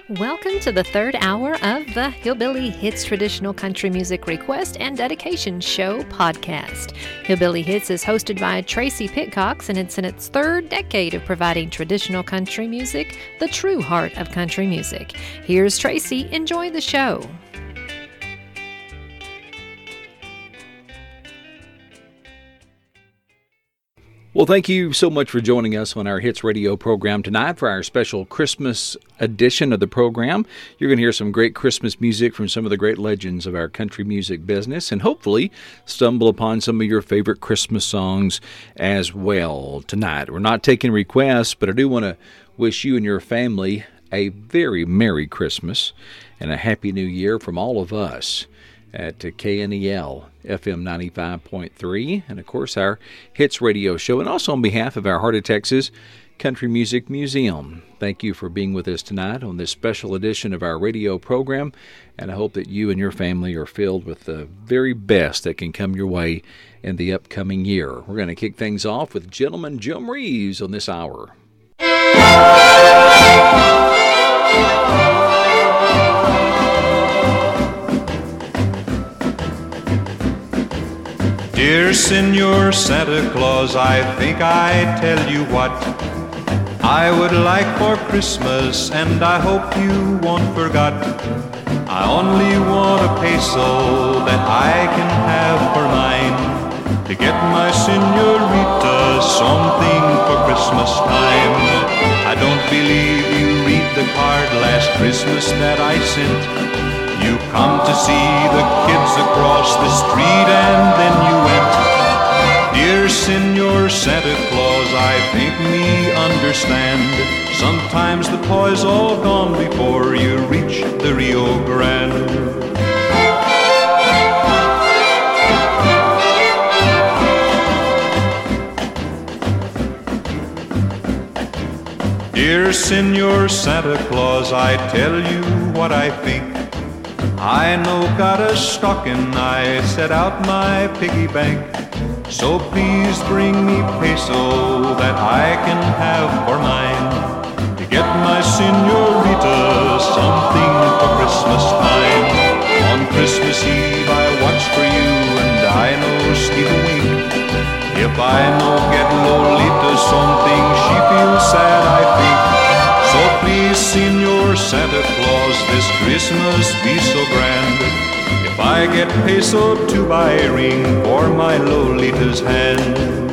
Welcome to the third hour of the Hillbilly Hits Traditional Country Music Request and Dedication Show podcast. Hillbilly Hits is hosted by Tracy Pitcox, and it's in its third decade of providing traditional country music, the true heart of country music. Here's Tracy. Enjoy the show. Well, thank you so much for joining us on our Hits Radio program tonight for our special Christmas edition of the program. You're going to hear some great Christmas music from some of the great legends of our country music business, and hopefully stumble upon some of your favorite Christmas songs as well tonight. We're not taking requests, but I do want to wish you and your family a very Merry Christmas and a Happy New Year from all of us at KNEL FM 95.3, and of course our Hits Radio show, and also on behalf of our Heart of Texas Country Music Museum. Thank you for being with us tonight on this special edition of our radio program, and I hope that you and your family are filled with the very best that can come your way in the upcoming year. We're going to kick things off with Gentleman Jim Reeves on this hour. Dear Senor Santa Claus, I think I'd tell you what I would like for Christmas, and I hope you won't forget. I only want a peso that I can have for mine, to get my senorita something for Christmas time. I don't believe you read the card last Christmas that I sent. You come to see the kids across the street and then you went. Dear Senor Santa Claus, I think me understand. Sometimes the toy's all gone before you reach the Rio Grande. Dear Senor Santa Claus, I tell you what I think. I no got a stocking, I set out my piggy bank. So please bring me peso that I can have for mine, to get my senorita something for Christmas time. On Christmas Eve I watch for you and I no steal a wink. If I no get Lolita something, she feels sad, I think. So please, Senor Santa Claus, this Christmas be so grand. If I get peso to buy a ring for my Lolita's hand.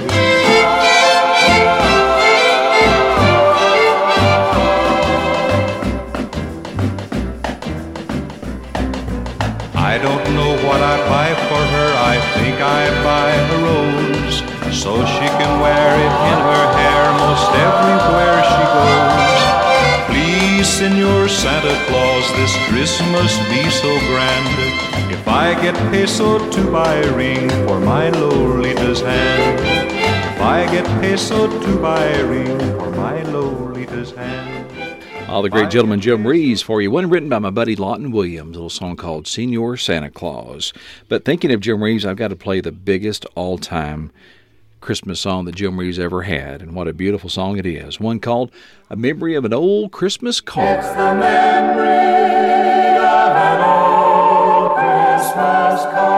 I don't know what I buy for her, I think I buy a rose, so she can wear it in her hair most everywhere she goes. Please, Senor Santa Claus, this Christmas be so grand. If I get peso to buy a ring for my Lolita's hand. If I get peso to buy a ring for my Lolita's hand. All the great Gentleman Jim Reeves for you. One written by my buddy Lawton Williams, a little song called Senor Santa Claus. But thinking of Jim Reeves, I've got to play the biggest all-time Christmas song that Jim Reeves ever had, and what a beautiful song it is. One called A Memory of an Old Christmas Card. It's the memory of an old Christmas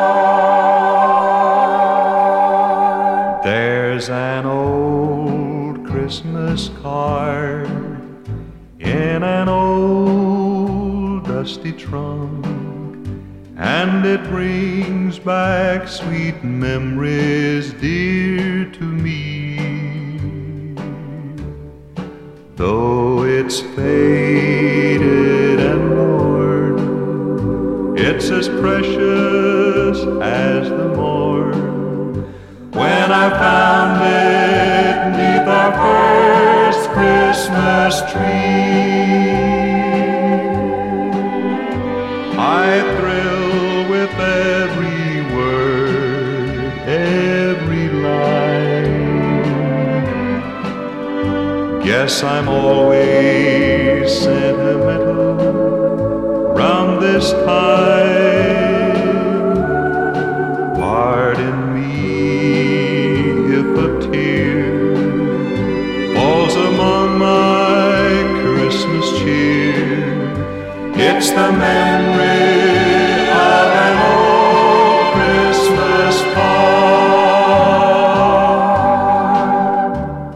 card. There's an old Christmas card in an old dusty trunk, and it brings back sweet memories dear to me. Though it's faded and worn, it's as precious as the morn when I found it 'neath our first Christmas tree. I thrill with every word, every line. Guess I'm always sentimental round this time. Pardon me if a tear falls among my Christmas cheer. It's the memory of an old Christmas card.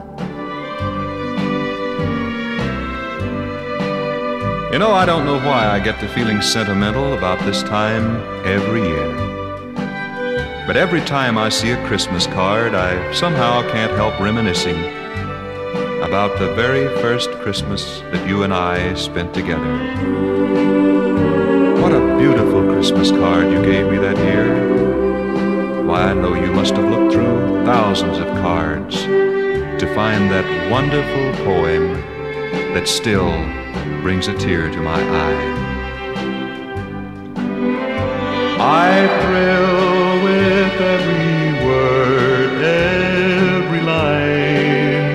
You know, I don't know why I get to feeling sentimental about this time every year. But every time I see a Christmas card, I somehow can't help reminiscing about the very first Christmas that you and I spent together. What a beautiful Christmas card you gave me that year. Why, I know you must have looked through thousands of cards to find that wonderful poem that still brings a tear to my eye. I thrill with every word, every line.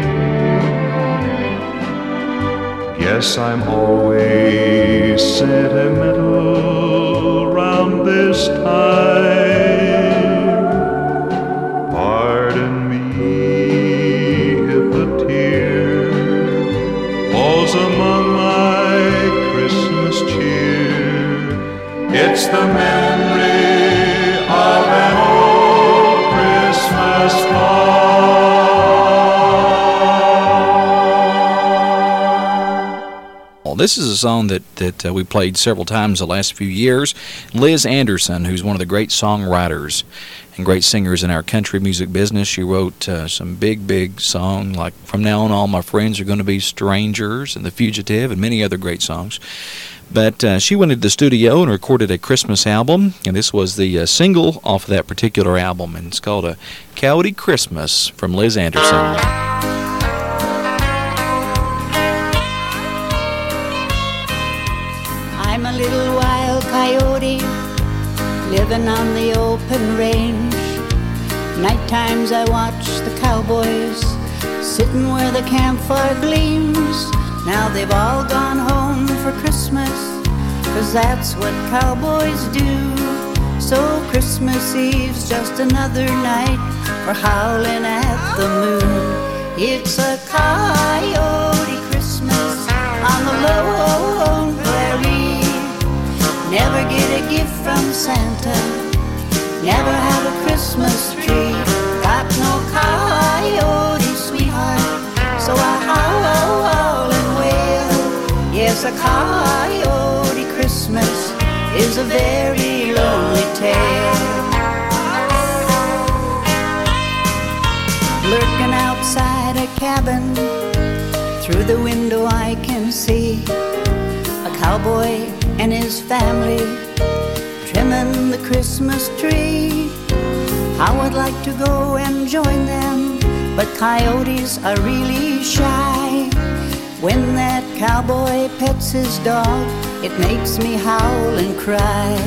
Yes, I'm always sentimental round this time. Pardon me if a tear falls among my Christmas cheer. It's the memory of an old Christmas card. This is a song that we played several times the last few years. Liz Anderson, who's one of the great songwriters and great singers in our country music business. She wrote some big songs like From Now On All My Friends Are Going to Be Strangers and The Fugitive and many other great songs. But she went into the studio and recorded a Christmas album, and this was the single off of that particular album, and it's called A Coyote Christmas from Liz Anderson. I'm a little wild coyote living on the open range. Night times I watch the cowboys sitting where the campfire gleams. Now they've all gone home for Christmas, 'cause that's what cowboys do. So Christmas Eve's just another night for howling at the moon. It's a coyote Christmas on the lone prairie. Never get a gift from Santa, never have a Christmas tree. Got no coyote sweetheart, so I howl and wail. Yes, a coyote Christmas is a very lonely tale. Lurking outside a cabin, through the window I can see a cowboy and his family trimming the Christmas tree. I would like to go and join them, but coyotes are really shy. When that cowboy pets his dog, it makes me howl and cry.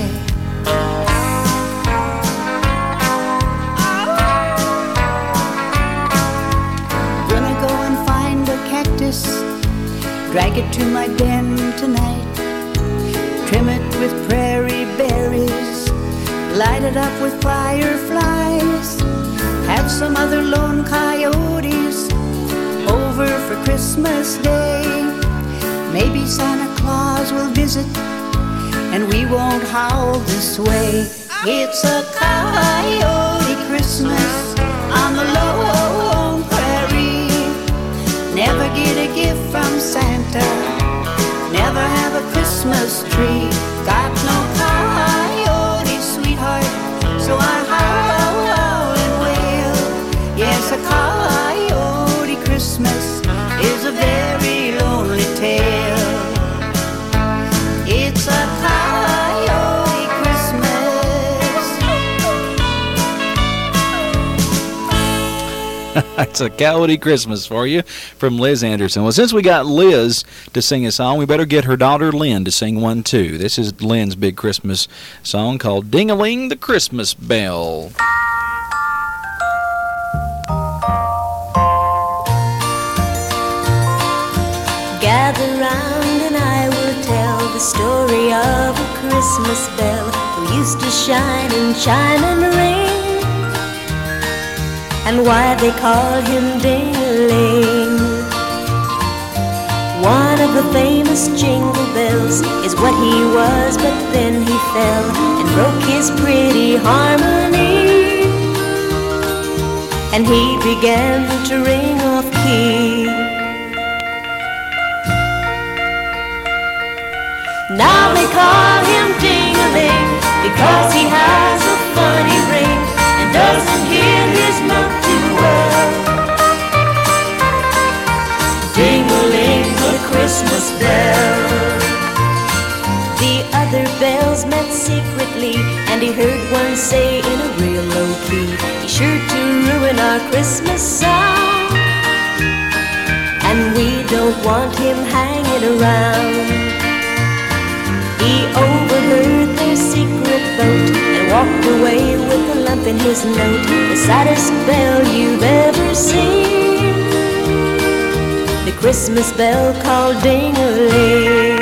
Gonna go and find a cactus, drag it to my den tonight. Trim it with prairie berries, light it up with fireflies. Have some other lone coyotes over for Christmas Day. Maybe Santa Claus will visit and we won't howl this way. It's a coyote Christmas on the lone prairie. Never get a gift from Santa, never have a Christmas tree. Got no coyote sweetheart, so I howl and wail. Yes, a coyote Christmas is a very lonely tale. It's a coyote Christmas. It's a Coyote Christmas for you from Liz Anderson. Well, since we got Liz to sing a song, we better get her daughter Lynn to sing one too. This is Lynn's big Christmas song called Ding-a-ling the Christmas Bell. Gather round and I will tell the story of a Christmas bell who used to shine and shine and ring, and why they called him Ding-a-ling. One of the famous jingle bells is what he was, but then he fell and broke his pretty harmony, and he began to ring off key. Now they call him Ding-a-ling because he has a funny ring and doesn't hear his note too well. Ding-a-ling, the Christmas bell. The other bells met secretly, and he heard one say in a real low key, he's sure to ruin our Christmas song, and we don't want him hanging around. He overheard their secret vote and walked away with a lump in his note, the saddest bell you've ever seen, the Christmas bell called Ding-a-ling.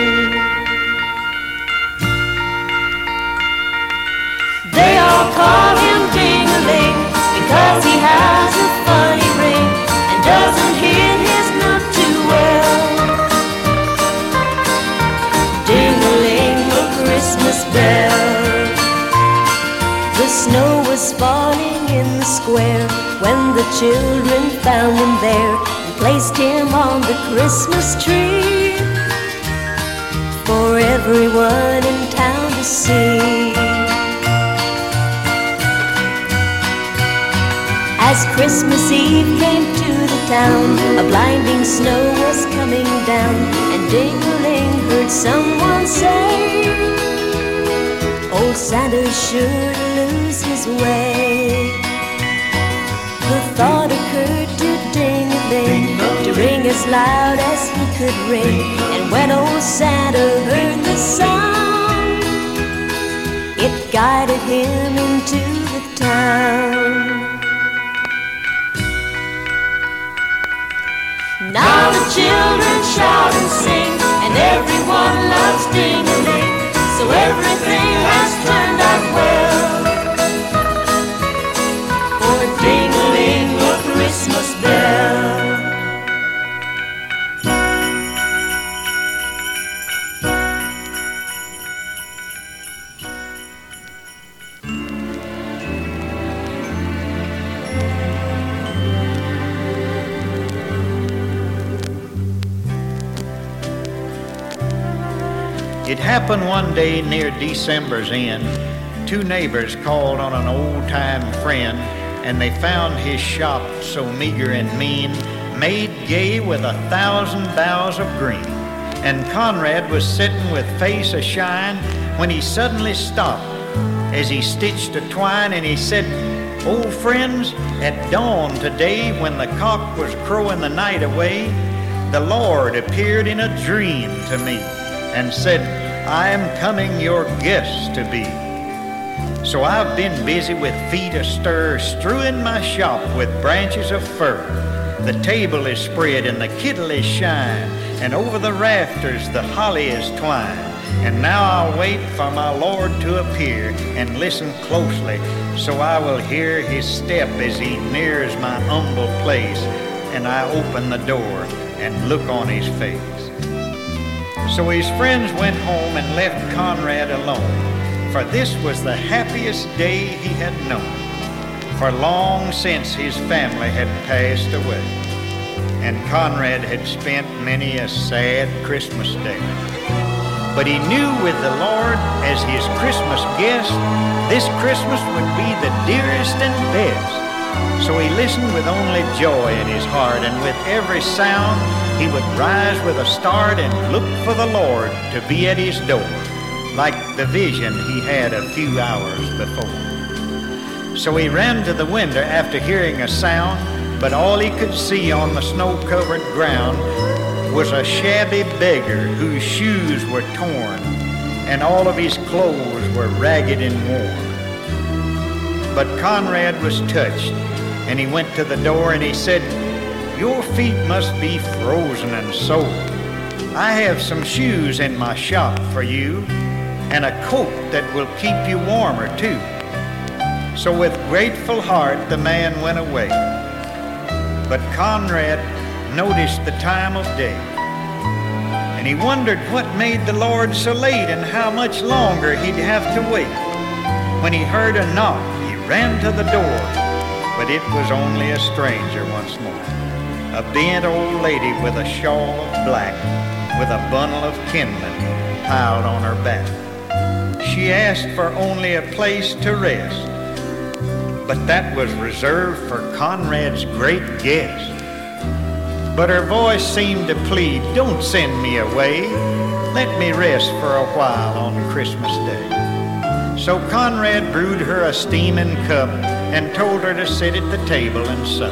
They all call him Ding-a-ling because he has a funny ring and doesn't hear his note too well. Ding-a-ling, the Christmas bell. The snow was falling in the square when the children found him there and placed him on the Christmas tree for everyone in town to see. As Christmas Eve came to the town, a blinding snow was coming down, and Ding-a-ling heard someone say, old Santa's sure to lose his way. The thought occurred to Ding-a-ling to ring as loud as he could ring, and when old Santa heard the sound, it guided him into the town. Now the children shout and sing, and everyone loves Ding-a-ling, so everything has turned out well. For Ding-a-ling, the Christmas bell. It happened one day near December's end. Two neighbors called on an old-time friend, and they found his shop so meager and mean, made gay with 1,000 boughs of green. And Conrad was sitting with face a-shine when he suddenly stopped as he stitched a twine, and he said, "Old friends, at dawn today, when the cock was crowing the night away, the Lord appeared in a dream to me and said, I am coming your guest to be. So I've been busy with feet astir, strewing my shop with branches of fir. The table is spread and the kittle is shine, and over the rafters the holly is twined. And now I'll wait for my Lord to appear and listen closely, so I will hear his step as he nears my humble place, and I open the door and look on his face." So his friends went home and left Conrad alone, for this was the happiest day he had known. For long since his family had passed away, and Conrad had spent many a sad Christmas day. But he knew with the Lord as his Christmas guest, this Christmas would be the dearest and best. So he listened with only joy in his heart, and with every sound he would rise with a start and look for the Lord to be at his door, like the vision he had a few hours before. So he ran to the window after hearing a sound, but all he could see on the snow-covered ground was a shabby beggar whose shoes were torn, and all of his clothes were ragged and worn. But Conrad was touched, and he went to the door and he said, "Your feet must be frozen and sore. I have some shoes in my shop for you, and a coat that will keep you warmer too." So with grateful heart the man went away. But Conrad noticed the time of day, and and he wondered what made the Lord so late and how much longer he'd have to wait. When he heard a knock, he ran to the door, but it was only a stranger once more. A bent old lady with a shawl of black, with a bundle of kindling piled on her back. She asked for only a place to rest, but that was reserved for Conrad's great guest. But her voice seemed to plead, "Don't send me away. Let me rest for a while on Christmas Day." So Conrad brewed her a steaming cup and told her to sit at the table and sup.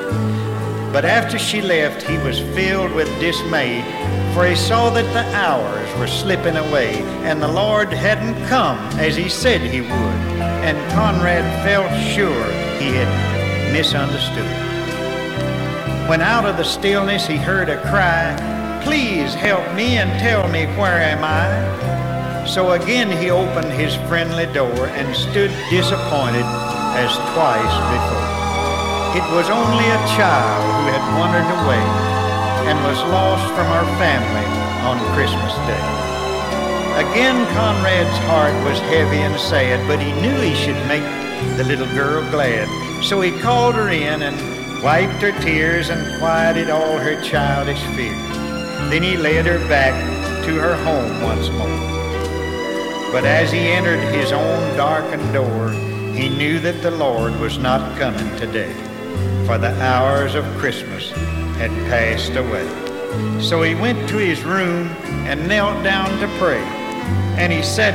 But after she left, he was filled with dismay, for he saw that the hours were slipping away, and the Lord hadn't come as he said he would, and Conrad felt sure he had misunderstood. When out of the stillness he heard a cry, "Please help me and tell me where am I?" So again he opened his friendly door and stood disappointed as twice before. It was only a child who had wandered away and was lost from our family on Christmas Day. Again Conrad's heart was heavy and sad, but he knew he should make the little girl glad. So he called her in and wiped her tears and quieted all her childish fears. Then he led her back to her home once more. But as he entered his own darkened door, he knew that the Lord was not coming today, for the hours of Christmas had passed away. So he went to his room and knelt down to pray. And he said,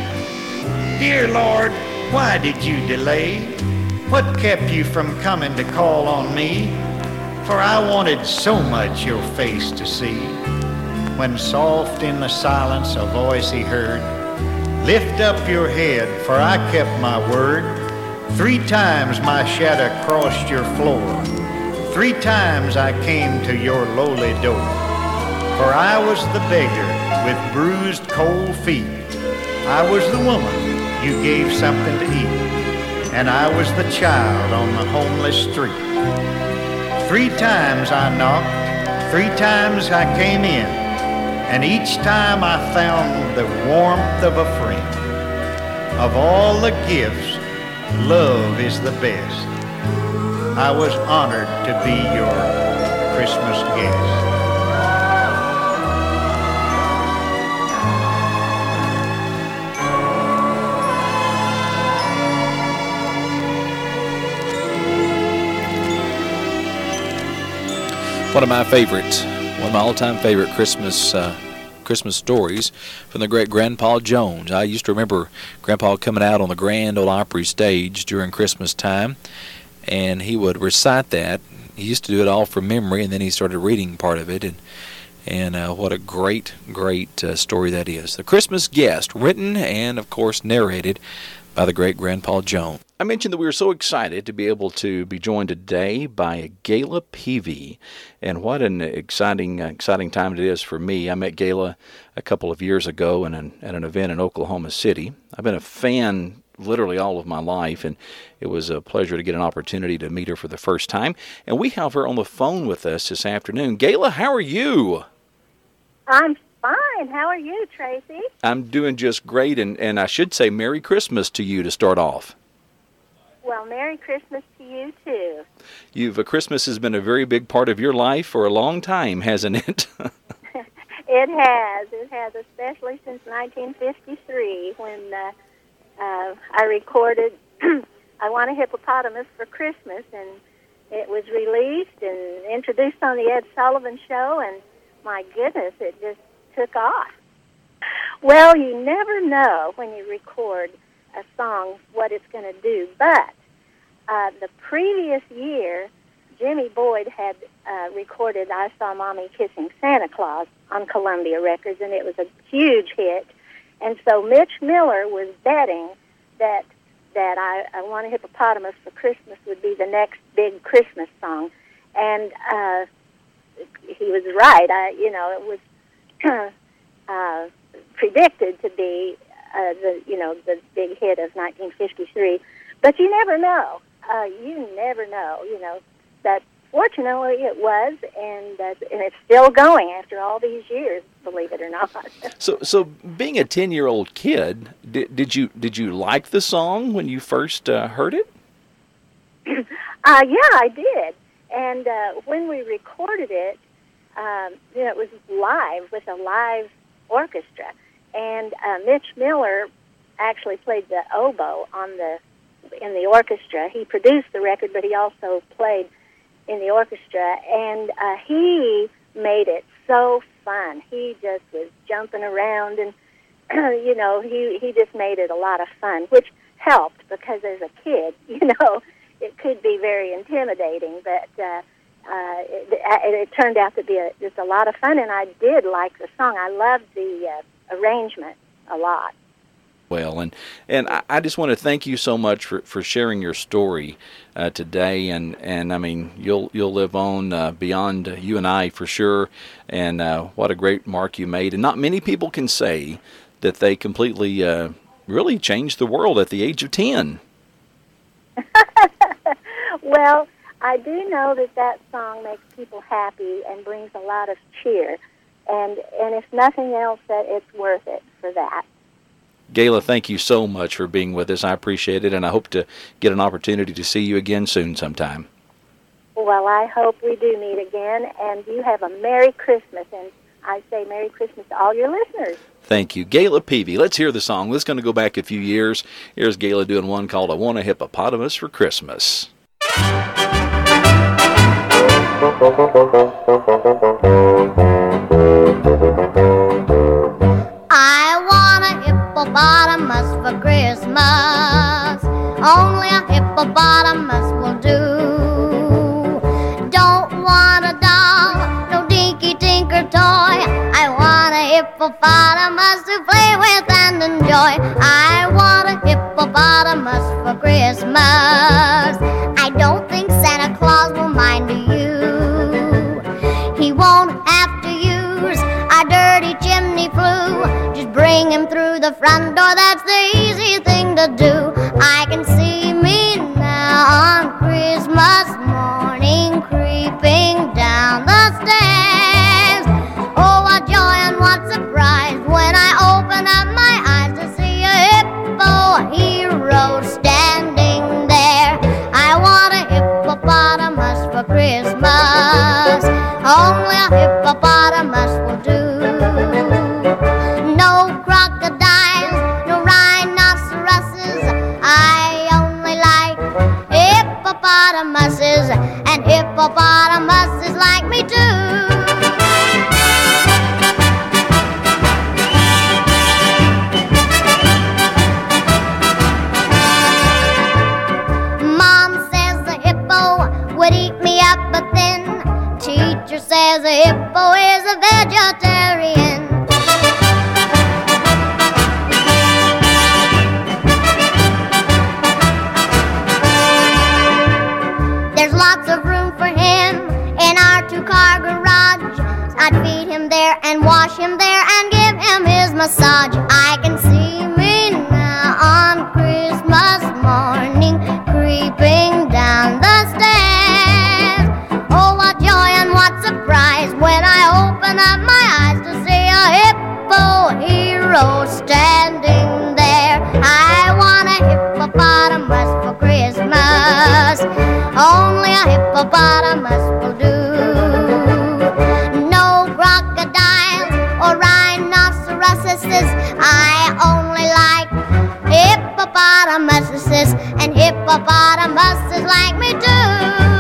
"Dear Lord, why did you delay? What kept you from coming to call on me? For I wanted so much your face to see." When soft in the silence a voice he heard, "Lift up your head, for I kept my word. 3 times my shadow crossed your floor. 3 times I came to your lowly door. For I was the beggar with bruised cold feet. I was the woman you gave something to eat. And I was the child on the homeless street. 3 times I knocked, 3 times I came in, and each time I found the warmth of a friend. Of all the gifts, love is the best. I was honored to be your Christmas guest." One of my all-time favorite Christmas stories from the great Grandpa Jones. I used to remember Grandpa coming out on the Grand Ole Opry stage during Christmas time, and he would recite that. He used to do it all from memory, and then he started reading part of it, and what a great story that is. The Christmas Guest, written and, of course, narrated by the great Grandpa Jones. I mentioned that we were so excited to be able to be joined today by Gayla Peavy, and what an exciting time it is for me. I met Gayla a couple of years ago at an event in Oklahoma City. I've been a fan literally all of my life, and it was a pleasure to get an opportunity to meet her for the first time. And we have her on the phone with us this afternoon. Gayla, how are you? I'm fine. How are you, Tracy? I'm doing just great, and I should say Merry Christmas to you to start off. Well, Merry Christmas to you, too. Christmas has been a very big part of your life for a long time, hasn't it? It has, especially since 1953, when I recorded I Want a Hippopotamus for Christmas, and it was released and introduced on the Ed Sullivan Show, and my goodness, it just took off. Well, you never know when you record a song what it's going to do, but the previous year, Jimmy Boyd had recorded I Saw Mommy Kissing Santa Claus on Columbia Records, and it was a huge hit. And so Mitch Miller was betting that I Want a Hippopotamus for Christmas would be the next big Christmas song. And he was right. It was predicted to be the big hit of 1953. But you never know. That fortunately, it was, and it's still going after all these years, believe it or not. So being a 10-year-old kid, did you like the song when you first heard it? Yeah, I did. And when we recorded it, it was live with a live orchestra, and Mitch Miller actually played the oboe in the orchestra. He produced the record, but he also played in the orchestra, and he made it so fun. He just was jumping around, and he just made it a lot of fun, which helped because as a kid, it could be very intimidating, but it turned out to be just a lot of fun, and I did like the song. I loved the arrangement a lot. Well, and I just want to thank you so much for sharing your story today, and I mean you'll live on beyond you and I for sure, and what a great mark you made, and not many people can say that they completely really changed the world at the age of 10. Well, I do know that song makes people happy and brings a lot of cheer, and if nothing else, that it's worth it for that. Gayla, thank you so much for being with us. I appreciate it, and I hope to get an opportunity to see you again soon sometime. Well, I hope we do meet again, and you have a Merry Christmas, and I say Merry Christmas to all your listeners. Thank you. Gayla Peavy. Let's hear the song. This is going to go back a few years. Here's Gayla doing one called I Want a Hippopotamus for Christmas. Hippopotamus for Christmas. Only a hippopotamus will do. Don't want a doll, no dinky tinker toy. I want a hippopotamus to play with and enjoy. I want a hippopotamus for Christmas. I don't think Santa Claus will mind you. He won't have to use a dirty chimney flue. Just bring him through the front door, that's the easy thing to do. I can see me now on Christmas morning creeping down the stairs. Oh, what joy and what surprise when I open up my eyes to see a hippo hero standing there. I want a hippopotamus for Christmas. Only a hippopotamus will do. No crocodiles, no rhinoceroses. I only like hippopotamuses, and hippopotamuses like me too. Mom says the hippo would eat me up, but then teacher says a hippo is a vegetarian. There's lots of room for him in our two-car garage. I'd feed him there and wash him there and give him his massage. I can see me now on Christmas morning creeping down the stairs. Oh, what joy and what surprise when I open up my eyes to see a hippo hero standing there. I want a hippopotamus for Christmas. Only a hippopotamus will do. No crocodiles or rhinoceroses. I only like hippopotamuses, and hippopotamuses like me too.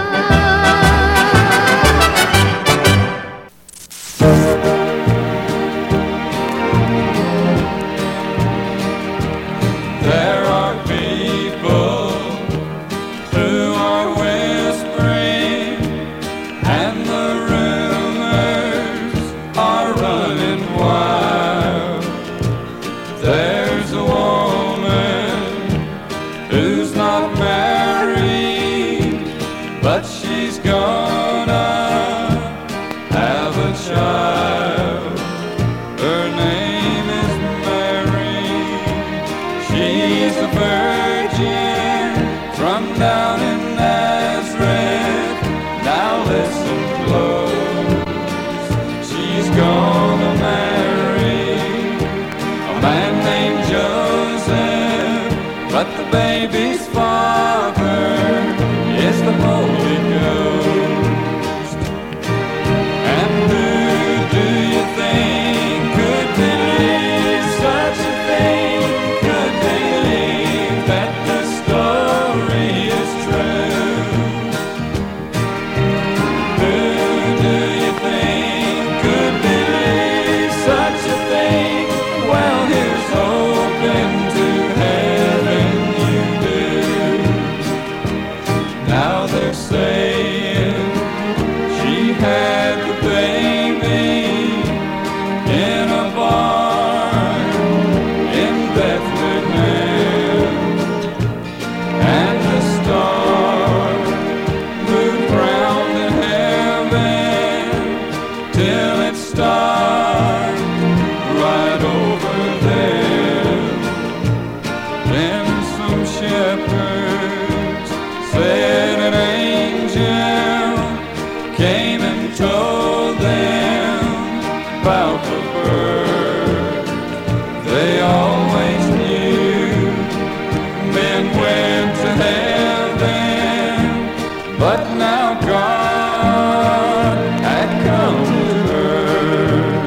There are people who are whispering, and the rumors are running wild. There's a woman who's not married, but she's gonna have a child. Her name is Mary. She's a virgin from down in Nazareth. Now named Joseph, but the baby's father is the Holy Ghost. And who do you think could believe such a thing? Could believe that the story is true? Who do you think could believe such a thing? Well, here's hoping to heaven you do. Now they're saying she had the baby in a barn in Bethlehem, and the star moved round in heaven till it stopped right over there. Then some shepherds said an angel came and told them about the birth. They always knew men went to heaven, but now God had come to earth.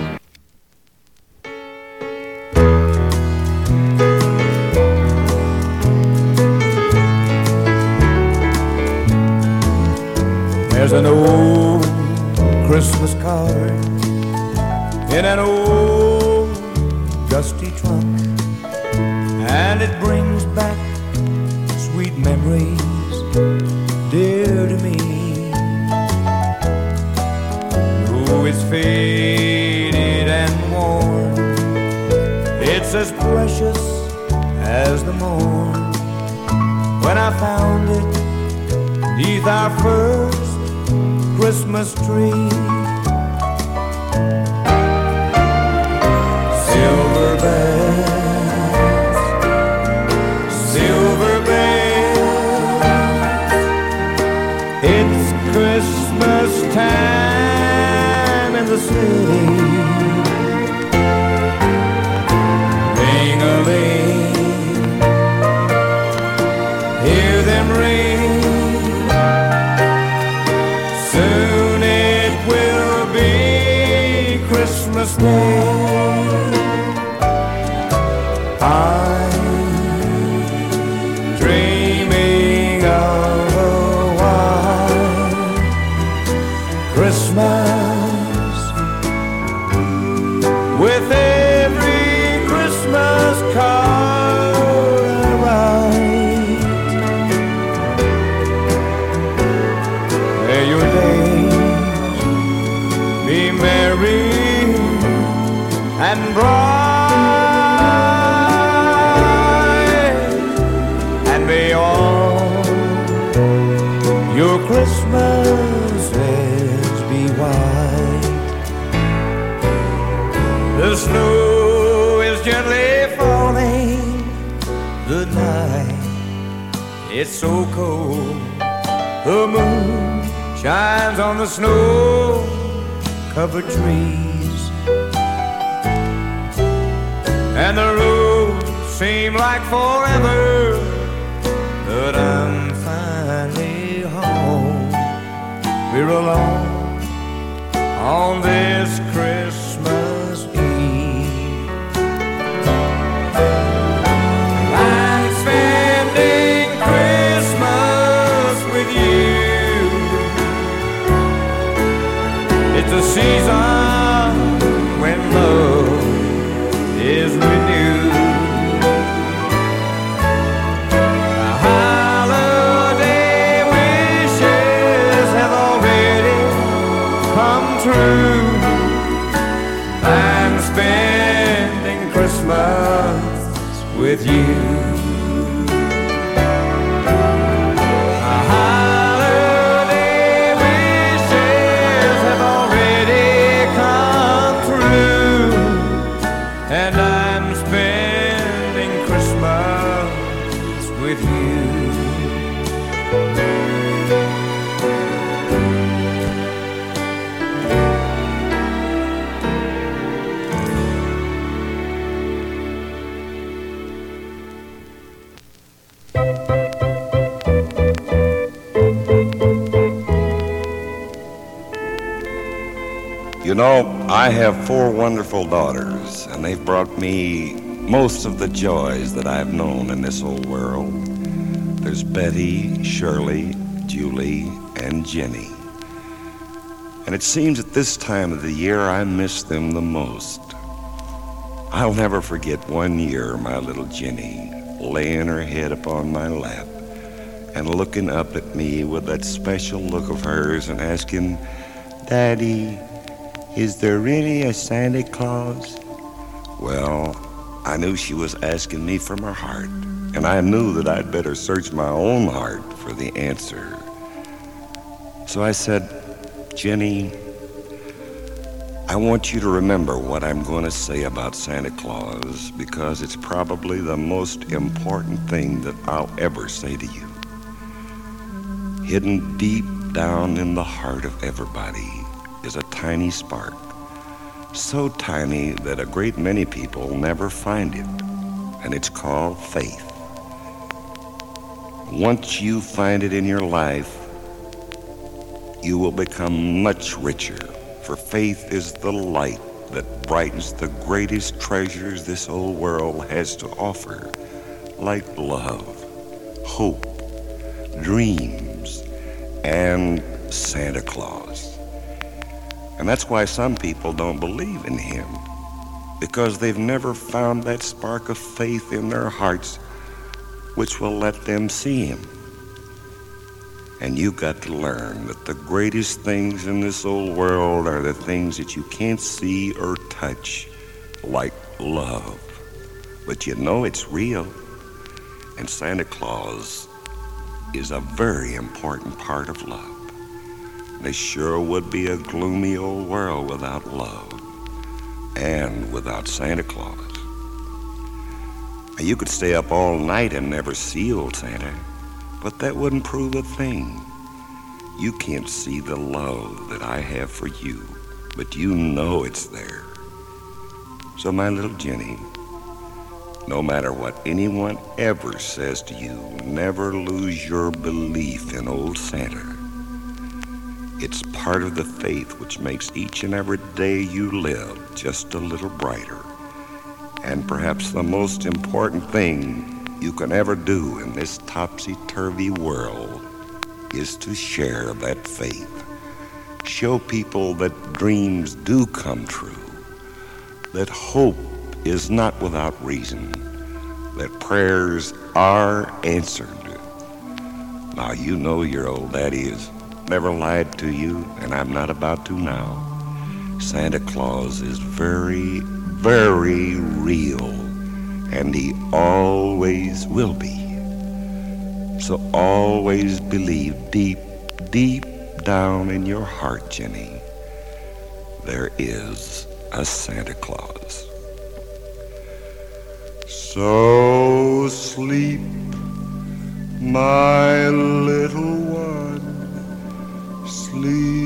There's an old Christmas card in an old dusty trunk, and it brings back sweet memories dear to me. Though it's faded and worn, it's as precious as the morn when I found it neath our first Christmas tree. Silver bells, silver bells, it's Christmas time in the city. Ring-a-ling, hear them ring. Soon it will be Christmas Day. I'm dreaming of a white Christmas, with every Christmas card I write. May your days be merry and bright, and may all your Christmases be white. The snow is gently falling, the night it's so cold. The moon shines on the snow-covered trees, and the roads seem like forever, but I'm finally home. We're alone on this Christmas Eve. I'm spending Christmas with you. It's a season when love is renewed. Holiday wishes have already come true. I'm spending Christmas with you. Holiday wishes have already come true, and I'm spending Christmas with you. know, I have 4 wonderful daughters, and they've brought me most of the joys that I've known in this old world. There's Betty, Shirley, Julie, and Jenny. And it seems at this time of the year I miss them the most. I'll never forget one year my little Jenny laying her head upon my lap and looking up at me with that special look of hers and asking, "Daddy, is there really a Santa Claus?" Well, I knew she was asking me from her heart, and I knew that I'd better search my own heart for the answer. So I said, "Jenny, I want you to remember what I'm going to say about Santa Claus because it's probably the most important thing that I'll ever say to you. Hidden deep down in the heart of everybody is a tiny spark, so tiny that a great many people never find it, and it's called faith. Once you find it in your life, you will become much richer, for faith is the light that brightens the greatest treasures this old world has to offer, like love, hope, dreams, and Santa Claus. And that's why some people don't believe in him, because they've never found that spark of faith in their hearts which will let them see him. And you got to learn that the greatest things in this old world are the things that you can't see or touch, like love. But you know it's real, and Santa Claus is a very important part of love. There sure would be a gloomy old world without love and without Santa Claus. You could stay up all night and never see old Santa, but that wouldn't prove a thing. You can't see the love that I have for you, but you know it's there. So my little Jenny, no matter what anyone ever says to you, never lose your belief in old Santa. It's part of the faith which makes each and every day you live just a little brighter. And perhaps the most important thing you can ever do in this topsy-turvy world is to share that faith. Show people that dreams do come true, that hope is not without reason, that prayers are answered. Now, you know your old daddy has never lied to you, and I'm not about to now. Santa Claus is very, very real, and he always will be. So always believe deep, deep down in your heart, Jenny, there is a Santa Claus. So sleep, my little one, sleep.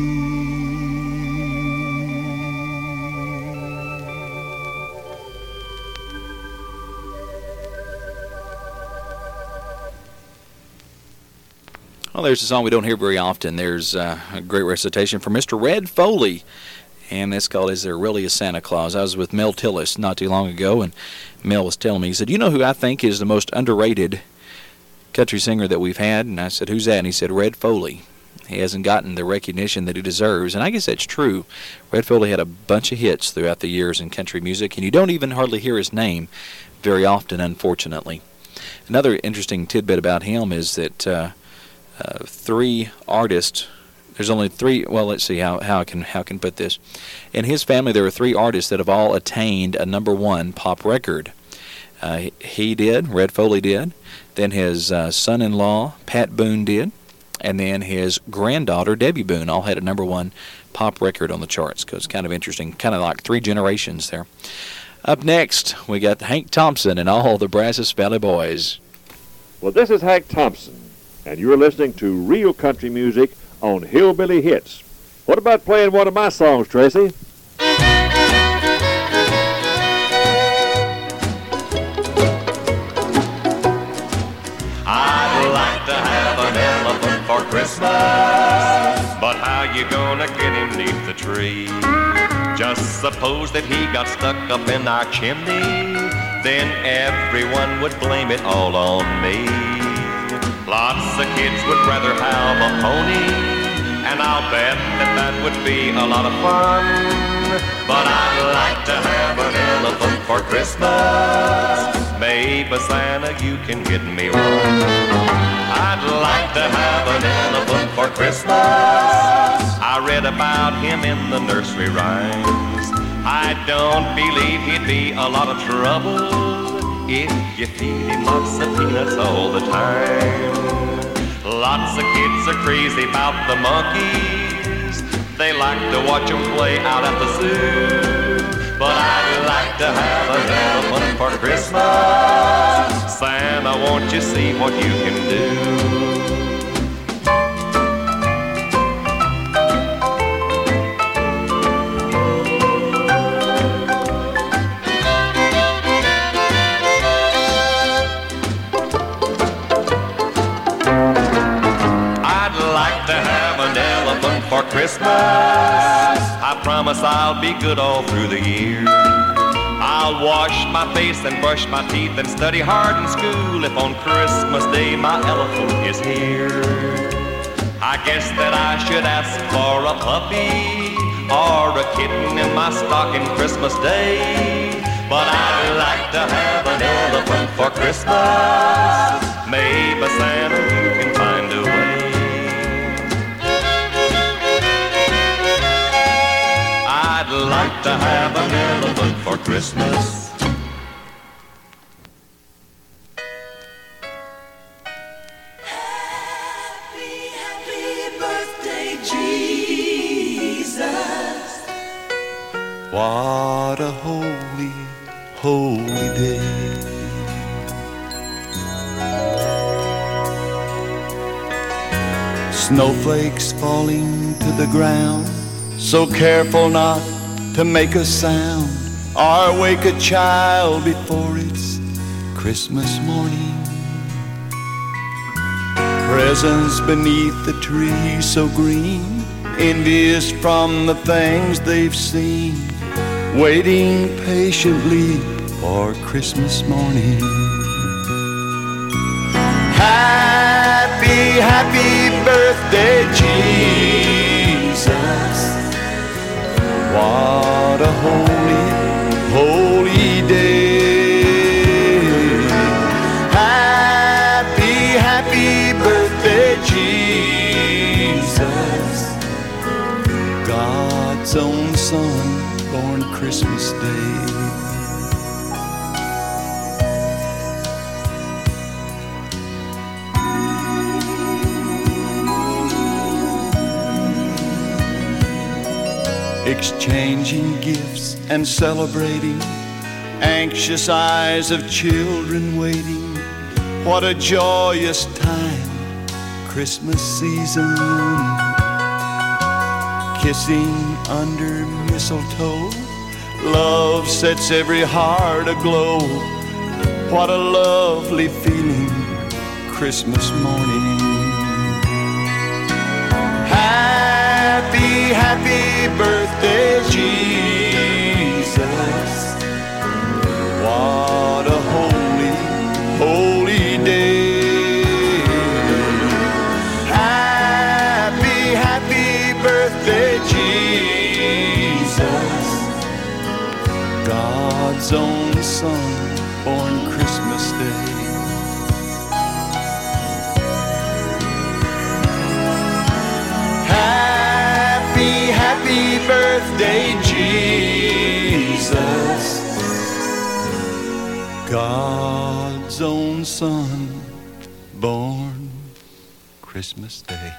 Well, there's a song we don't hear very often. There's a great recitation from Mr. Red Foley, and it's called Is There Really a Santa Claus? I was with Mel Tillis not too long ago, and Mel was telling me, he said, "You know who I think is the most underrated country singer that we've had?" And I said, "Who's that?" And he said, "Red Foley. He hasn't gotten the recognition that he deserves." And I guess that's true. Red Foley had a bunch of hits throughout the years in country music, and you don't even hardly hear his name very often, unfortunately. Another interesting tidbit about him is that 3 artists. There's only 3. Well, let's see how I can put this. In his family, there are 3 artists that have all attained a #1 pop record. He did. Red Foley did. Then his son-in-law Pat Boone did, and then his granddaughter Debbie Boone all had a #1 pop record on the charts. Because it's kind of interesting, kind of like 3 generations there. Up next, we got Hank Thompson and all the Brazos Valley Boys. Well, this is Hank Thompson, and you're listening to real country music on Hillbilly Hits. What about playing one of my songs, Tracy? I'd like to have an elephant for Christmas, but how you you gonna get him neath the tree? Just suppose that he got stuck up in our chimney, then everyone would blame it all on me. Lots of kids would rather have a pony, and I'll bet that that would be a lot of fun. But I'd like to have an elephant for Christmas. Maybe Santa, you can get me one. I'd like to have an elephant for Christmas. I read about him in the nursery rhymes. I don't believe he'd be a lot of trouble if you feed him lots of peanuts all the time. Lots of kids are crazy about the monkeys. They like to watch them play out at the zoo. But I'd like to have an elephant for Christmas. Santa, won't you see what you can do? For Christmas, I promise I'll be good all through the year. I'll wash my face and brush my teeth and study hard in school if on Christmas Day my elephant is here. I guess that I should ask for a puppy or a kitten in my stocking Christmas Day. But I'd like to have an elephant for Christmas. Maybe Santa, you can find a way. I'd like to have an elephant for Christmas. Happy, happy birthday, Jesus. What a holy, holy day. Snowflakes falling to the ground, so careful not to make a sound or wake a child before it's Christmas morning. Presents beneath the tree so green, envious from the things they've seen, waiting patiently for Christmas morning. Happy, happy birthday, Jesus. What a holy, holy day. Happy, happy birthday, Jesus. God's own Son, born Christmas Day. Exchanging gifts and celebrating, anxious eyes of children waiting. What a joyous time, Christmas season. Kissing under mistletoe, love sets every heart aglow. What a lovely feeling, Christmas morning. Happy, happy birthday, Jesus. What a holy, holy day. Happy, happy birthday, Jesus. God's own Son, born Christmas Day. Happy birthday, Jesus. God's own Son, born Christmas Day.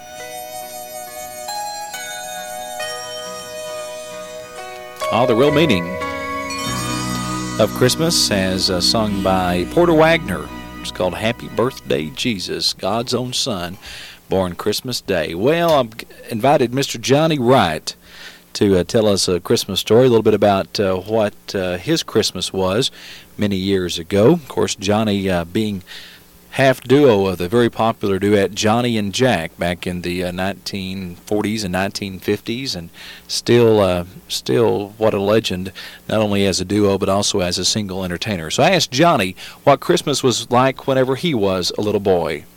The real meaning of Christmas, as sung by Porter Wagner. It's called Happy Birthday, Jesus, God's own Son, born Christmas Day. Well, I've invited Mr. Johnny Wright to tell us a Christmas story, a little bit about what his Christmas was many years ago. Of course, Johnny being half duo of the very popular duet Johnny and Jack back in the 1940s and 1950s, and still what a legend, not only as a duo but also as a single entertainer. So I asked Johnny what Christmas was like whenever he was a little boy.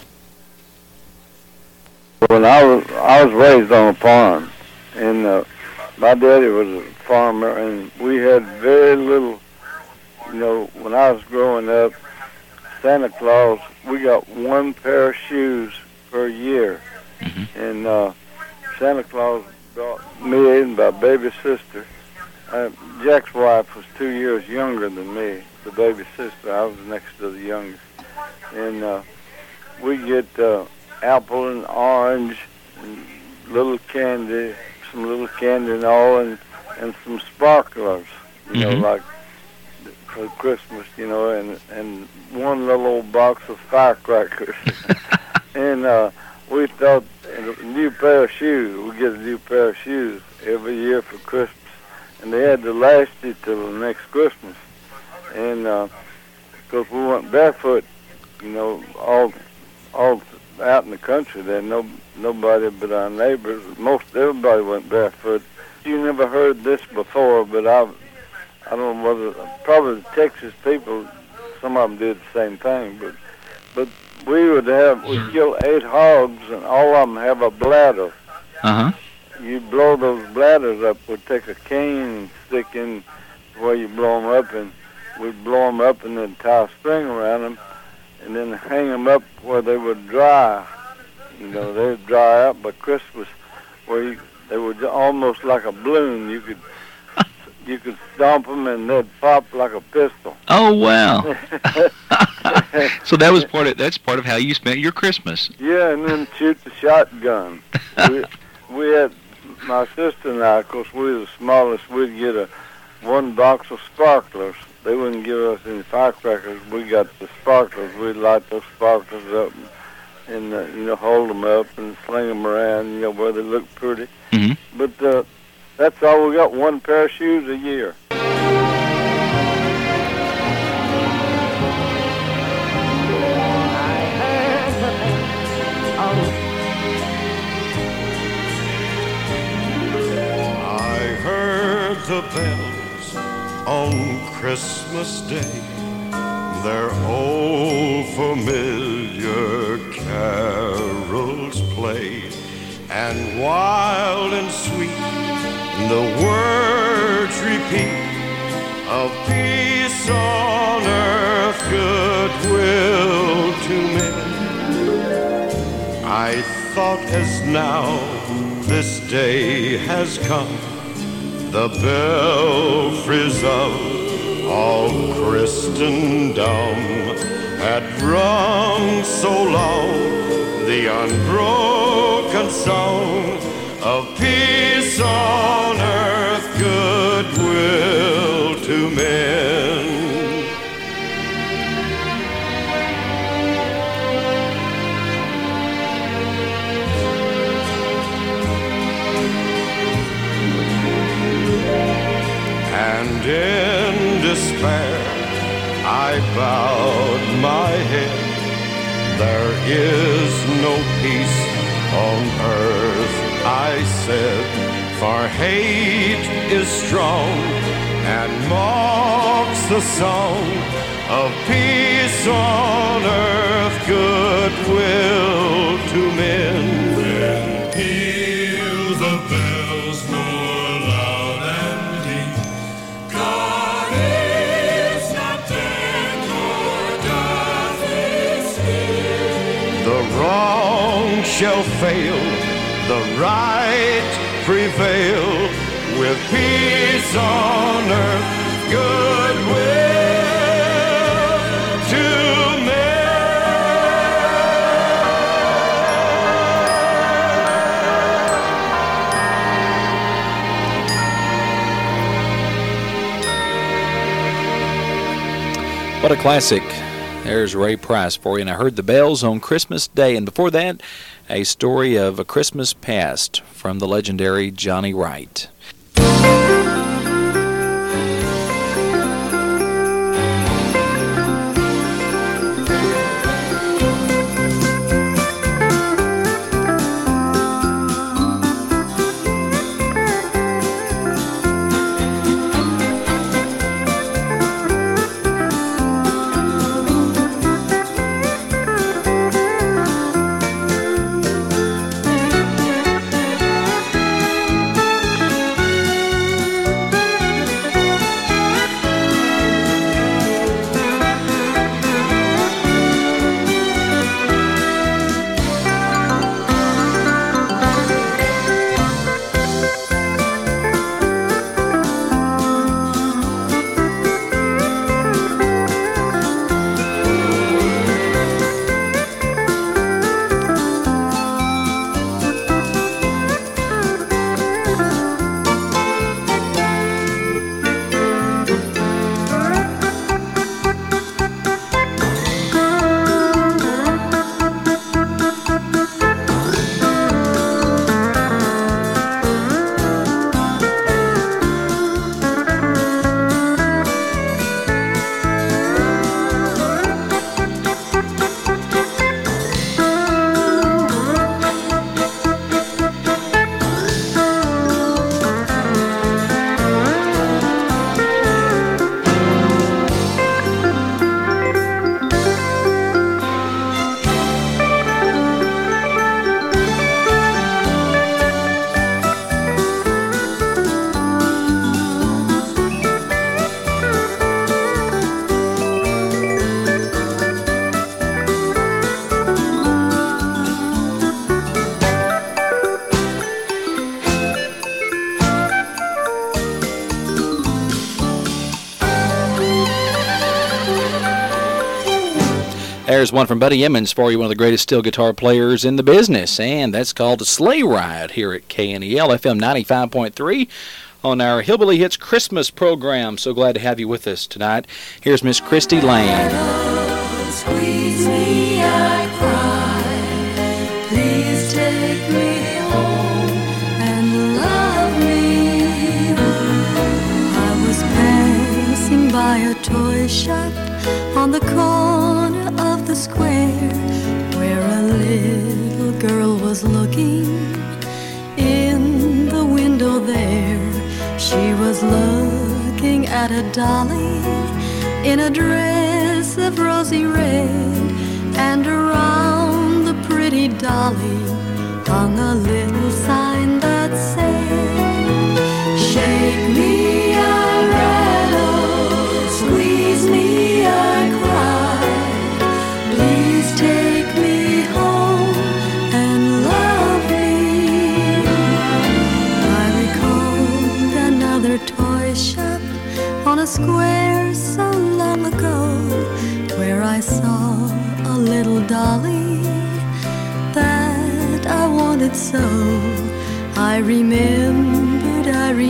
When I was raised on a farm, and my daddy was a farmer, and we had very little. You know, when I was growing up, Santa Claus, we got one pair of shoes per year, and Santa Claus brought me and my baby sister. Jack's wife was 2 years younger than me, the baby sister. I was next to the youngest, and we get apple and orange and little candy, some little candy and all, and some sparklers, you know, like for Christmas, you know, and one little old box of firecrackers. And we thought a new pair of shoes, we get a new pair of shoes every year for Christmas. And they had to last you till the next Christmas. And because we went barefoot, you know, all out in the country there, nobody but our neighbors, everybody went barefoot. You never heard this before, but I don't know whether, probably the Texas people, some of them did the same thing, but we'd kill 8 hogs, and all of them have a bladder. You blow those bladders up, we'd take a cane and stick in where you blow them up, and we'd blow them up and then tie a string around them, and then hang them up where they would dry. You know, they would dry out by Christmas, where they were almost like a balloon. You could stomp them and they'd pop like a pistol. Oh, wow. So that's part of how you spent your Christmas. Yeah, and then shoot the shotgun. we had, my sister and I, of course, we were the smallest, we'd get one box of sparklers. They wouldn't give us any firecrackers. We got the sparklers. We'd light those sparklers up and you know, hold them up and sling them around, you know, where they look pretty. But that's all we got, one pair of shoes a year. I heard the bells on Christmas Day, their old familiar carols play, and wild and sweet the words repeat of peace on earth, goodwill to men. I thought as now this day has come, the belfries of all Christendom had rung so long the unbroken song of peace on earth, goodwill to men. And in despair I bowed my head. There is no peace on earth, I said, for hate is strong and mocks the song of peace on earth, goodwill to men. Then peal the bells more loud and deep. God is not dead, nor doth he sleep. The wrong shall fail, the right prevail, with peace on earth, goodwill to men. What a classic. There's Ray Price for you. And I heard the bells on Christmas Day. And before that, a story of a Christmas past from the legendary Johnny Wright. There's one from Buddy Emmons for you, one of the greatest steel guitar players in the business, and that's called A Sleigh Ride here at KNEL FM 95.3 on our Hillbilly Hits Christmas program. So glad to have you with us tonight. Here's Miss Christy Lane. Squeeze me, I cry. Please take me home and love me. I was passing by a toy shop on the corner of the square, where a little girl was looking in the window there. She was looking at a dolly in a dress of rosy red, and around the pretty dolly hung a little sign that said, shake me, I rattle, squeeze me, I cry, please take me home and love me. I recalled another toy shop on a square so long ago, where I saw a little dolly that I wanted so. I remembered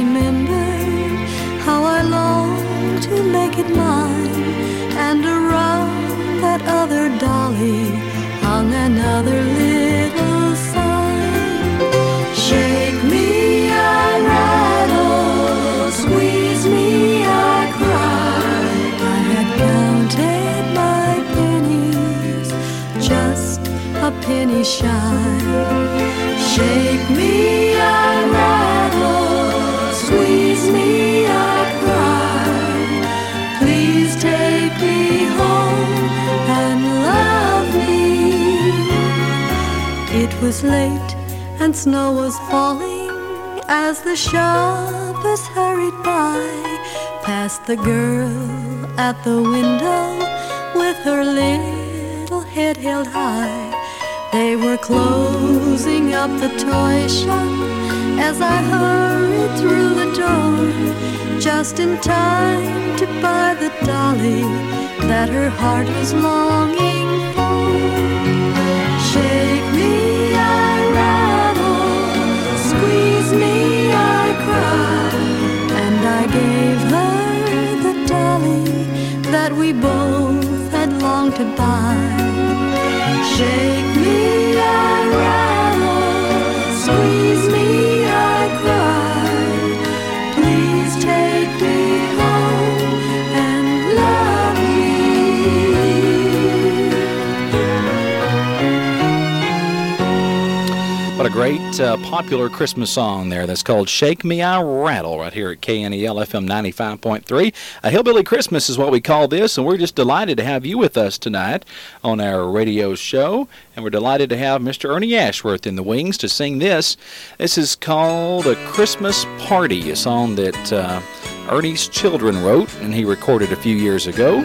how I longed to make it mine, and around that other dolly hung another little sign. Shake me, I rattle, squeeze me, I cry. I had counted my pennies, just a penny shy. Shake me, I rattle, squeeze me, I cry. Please take me home and love me. It was late and snow was falling as the shoppers hurried by, past the girl at the window with her little head held high. They were closing up the toy shop as I hurried through the door, just in time to buy the dolly that her heart was longing for. Shake me, I rattle, squeeze me, I cry, and I gave her the dolly that we both had longed to buy. Shake me, I rattle, squeeze me, I cry. Please take me home and love me. What a great popular Christmas song there. That's called Shake Me, I Rattle, right here at KNEL FM 95.3. A Hillbilly Christmas is what we call this, and we're just delighted to have you with us tonight on our radio show. And we're delighted to have Mr. Ernie Ashworth in the wings to sing this. This is called A Christmas Party, a song that Ernie's children wrote and he recorded a few years ago.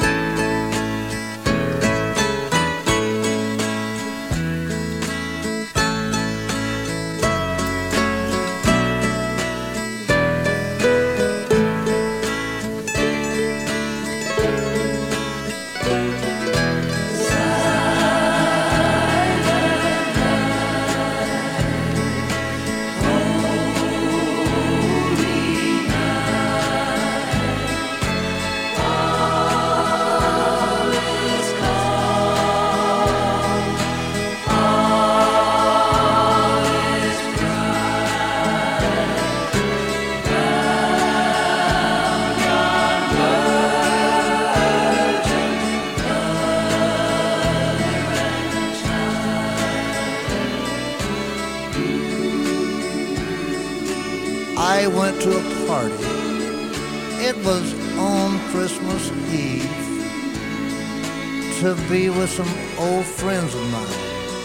I went to a party. It was on Christmas Eve to be with some old friends of mine.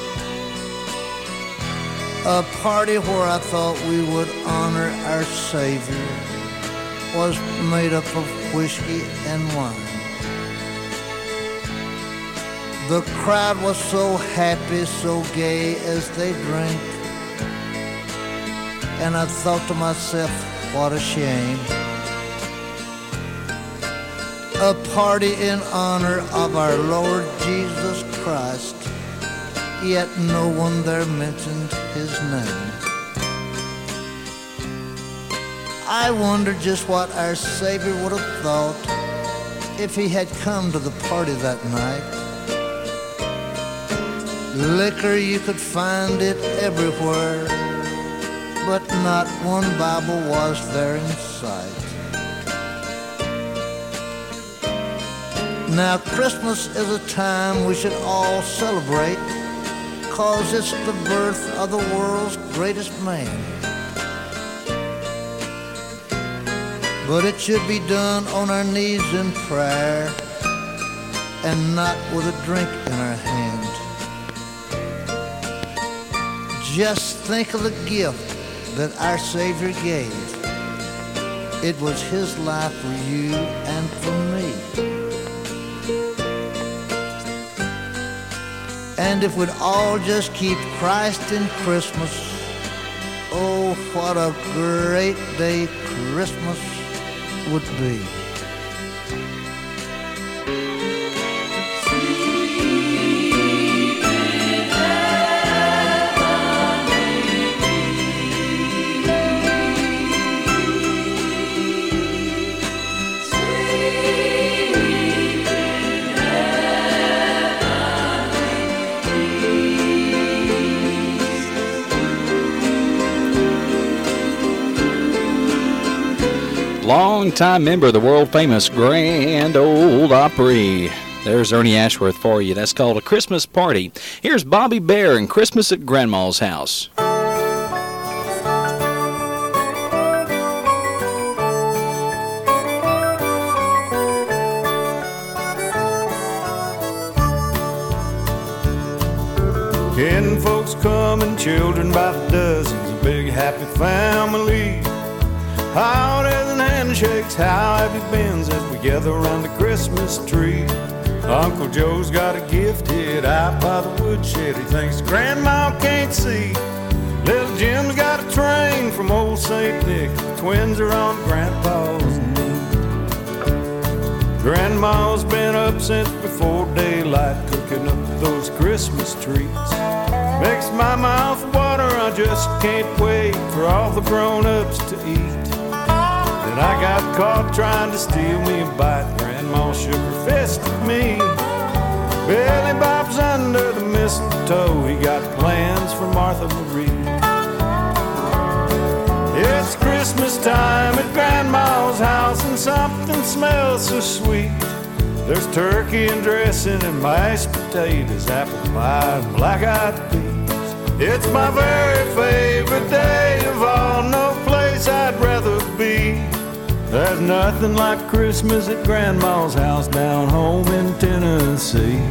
A party where I thought we would honor our Savior was made up of whiskey and wine. The crowd was so happy, so gay as they drank. And I thought to myself, what a shame. a party in honor of our Lord Jesus Christ, yet no one there mentioned his name. I wonder just what our Savior would have thought if he had come to the party that night. Liquor, you could find it everywhere, but not one Bible was there in sight. Now Christmas is a time we should all celebrate, 'cause it's the birth of the world's greatest man. But it should be done on our knees in prayer, and not with a drink in our hand. Just think of the gift that our Savior gave. It was his life for you and for me. And if we'd all just keep Christ in Christmas, oh, what a great day Christmas would be. Long-time member of the world-famous Grand Ole Opry. There's Ernie Ashworth for you. That's called A Christmas Party. Here's Bobby Bare and Christmas at Grandma's House. Kin folks come and children by the dozens, a big happy family. How does and handshakes, how have you been as we gather around the Christmas tree? Uncle Joe's got a gift hid out by the woodshed he thinks Grandma can't see. Little Jim's got a train from old St. Nick, the twins are on Grandpa's knee. Grandma's been up since before daylight, cooking up those Christmas treats. Makes my mouth water, I just can't wait for all the grown-ups to eat. Then I got caught trying to steal me a bite. Grandma shook her fist at me. Billy Bob's under the mistletoe. He got plans for Martha Marie. It's Christmas time at Grandma's house, and something smells so sweet. There's turkey and dressing and mashed potatoes, apple pie and black-eyed peas. It's my very favorite day of all. No place I'd rather be. There's nothing like Christmas at Grandma's house down home in Tennessee.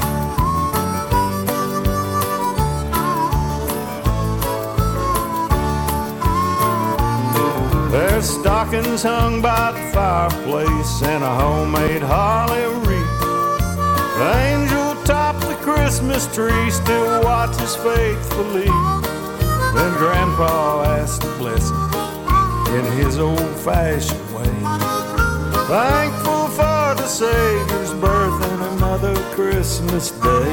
There's stockings hung by the fireplace and a homemade holly wreath. The angel atop the Christmas tree still watches faithfully. Then Grandpa asks the blessing in his old-fashioned way. Thankful for the Savior's birth and another Christmas day.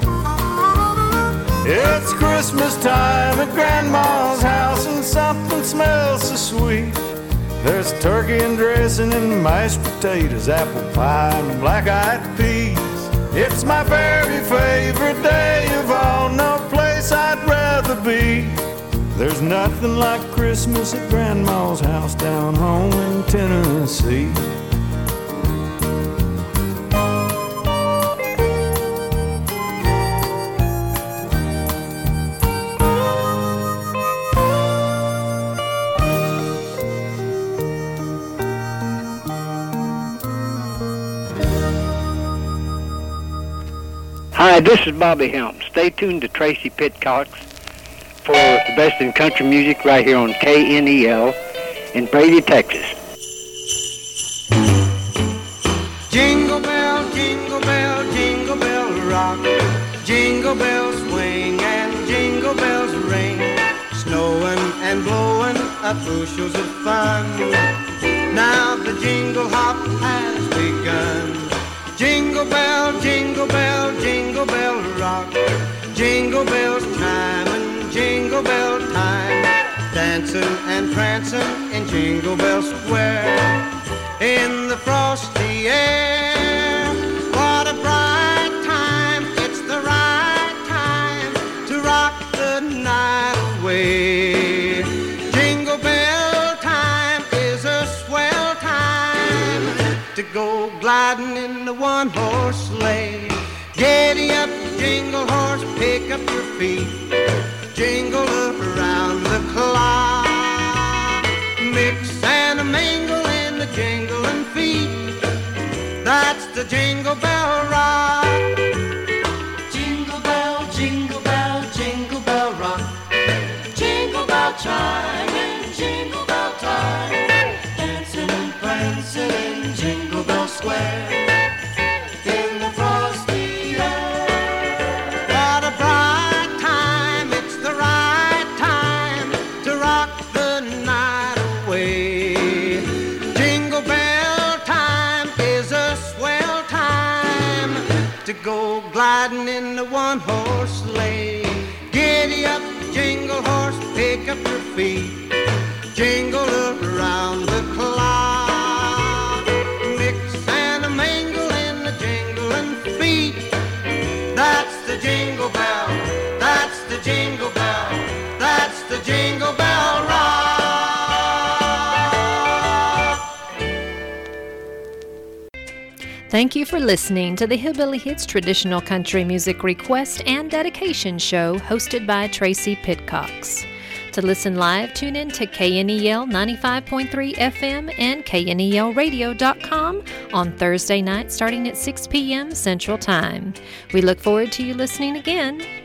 It's Christmas time at Grandma's house, and something smells so sweet. There's turkey and dressing and mashed potatoes, apple pie and black-eyed peas. It's my very favorite day of all. No place I'd rather be. There's nothing like Christmas at Grandma's house down home in Tennessee. Hi, this is Bobby Helm. Stay tuned to Tracy Pitcox for the best in country music right here on KNEL in Brady, Texas. Jingle bell, jingle bell, jingle bell rock. Jingle bells swing and jingle bells ring. Snowing and blowing up bushels of fun. Now the jingle hop has begun. Jingle bell, jingle bell, jingle bell rock. Jingle bells chime and jingle bell time. Dancing and prancing in Jingle Bell Square. In the frosty air, what a bright time. It's the right time to rock the night away. Jingle bell time is a swell time to go gliding in the one-horse sleigh. Giddy up, jingle horse, pick up your feet. Jingle around the clock. Mix and a mingle in the jingling feet. That's the Jingle Bell Rock. Jingle bell, jingle bell, jingle bell rock. Jingle bell chime and jingle bell time. Dancing and prancing in Jingle Bell Square. In the frosty air. What a bright time, it's the right time to rock the night away. Jingle bell time is a swell time to go gliding in the one-horse sleigh. Giddy up, jingle horse, pick up your feet. Jingle around the clock. Mix and a mingle in the jingling feet. That's the Jingle Bell, that's the Jingle Bell, that's the Jingle Bell Rock. Thank you for listening to the Hillbilly Hits Traditional Country Music Request and Dedication Show hosted by Tracy Pitcox. To listen live, tune in to KNEL 95.3 FM and KNELradio.com on Thursday night starting at 6 p.m. Central Time. We look forward to you listening again.